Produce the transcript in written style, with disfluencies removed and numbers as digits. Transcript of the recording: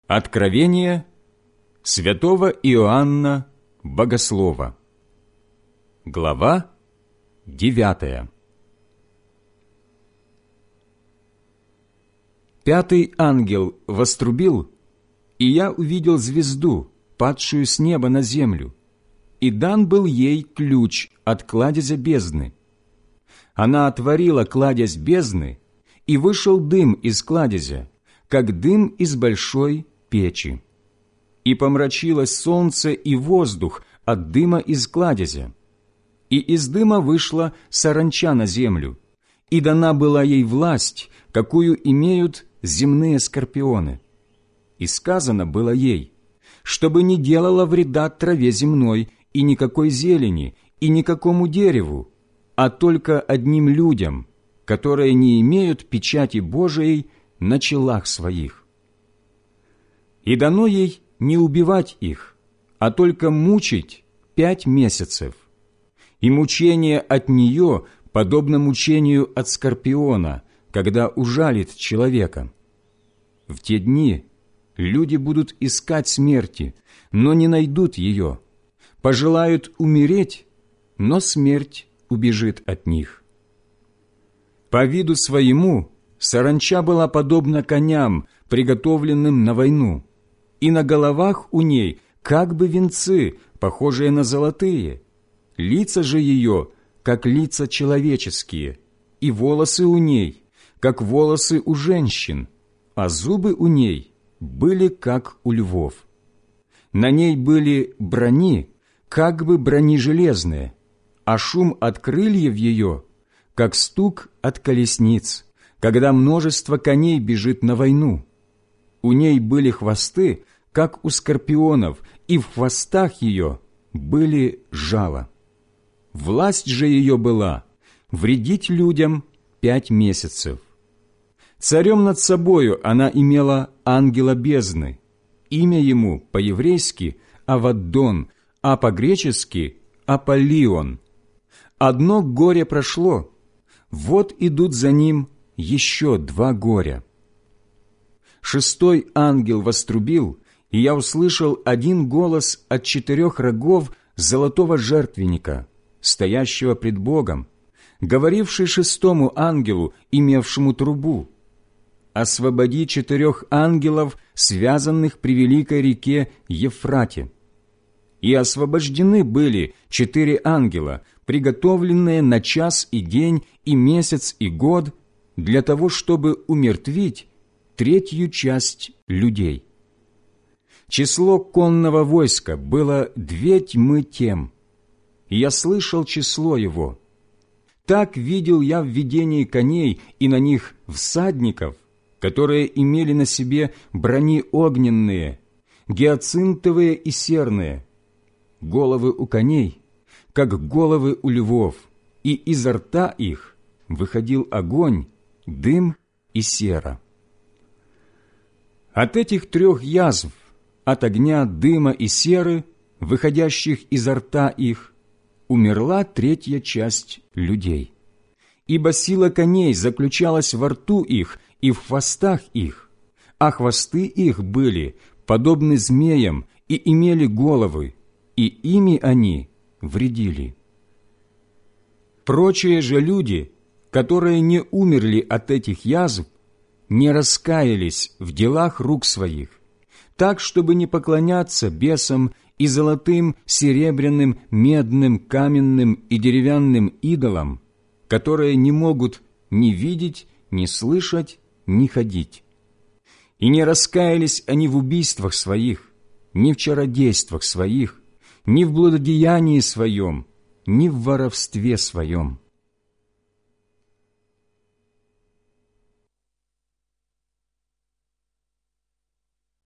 Откровение святого Иоанна Богослова. Глава 9. Пятый ангел вострубил, и я увидел звезду, падшую с неба на землю, и дан был ей ключ от кладезя бездны. Она отворила кладезь бездны, и вышел дым из кладезя, как дым из большой печи. И помрачилось солнце и воздух от дыма из кладезя. И из дыма вышла саранча на землю, и дана была ей власть, какую имеют земные скорпионы. И сказано было ей, чтобы не делала вреда траве земной, и никакой зелени, и никакому дереву, а только одним людям, которые не имеют печати Божией на челах своих. И дано ей не убивать их, а только мучить 5 месяцев. И мучение от нее подобно мучению от скорпиона, когда ужалит человека. В те дни люди будут искать смерти, но не найдут ее, пожелают умереть, но смерть убежит от них. По виду своему саранча была подобна коням, приготовленным на войну, и на головах у ней как бы венцы, похожие на золотые, лица же ее, как лица человеческие, и волосы у ней, как волосы у женщин, а зубы у ней были, как у львов. На ней были брони, как бы брони железные, а шум от крыльев ее, как стук от колесниц, когда множество коней бежит на войну. У ней были хвосты, как у скорпионов, и в хвостах ее были жала. Власть же ее была вредить людям 5 месяцев. Царем над собою она имела ангела бездны, имя ему по-еврейски Аваддон, а по-гречески Аполлион. Одно горе прошло, вот идут за ним еще 2 горя. 6-й ангел вострубил, и я услышал один голос от 4 рогов золотого жертвенника, стоящего пред Богом, говоривший 6-му ангелу, имевшему трубу: «Освободи 4 ангелов, связанных при великой реке Ефрате». И освобождены были 4 ангела, приготовленные на час и день, и месяц, и год, для того, чтобы умертвить 3-ю часть людей. Число конного войска было 2 тьмы тем, и я слышал число его. Так видел я в видении коней и на них всадников, которые имели на себе брони огненные, гиацинтовые и серные, головы у коней, как головы у львов, и изо рта их выходил огонь, дым и сера. От этих 3 язв, от огня, дыма и серы, выходящих изо рта их, умерла 3-я часть людей. Ибо сила коней заключалась во рту их и в хвостах их, а хвосты их были подобны змеям и имели головы, и ими они вредили. Прочие же люди, которые не умерли от этих язв, не раскаялись в делах рук своих, так, чтобы не поклоняться бесам и золотым, серебряным, медным, каменным и деревянным идолам, которые не могут ни видеть, ни слышать, ни ходить. И не раскаялись они в убийствах своих, ни в чародействах своих, ни в блудодеянии своем, ни в воровстве своем.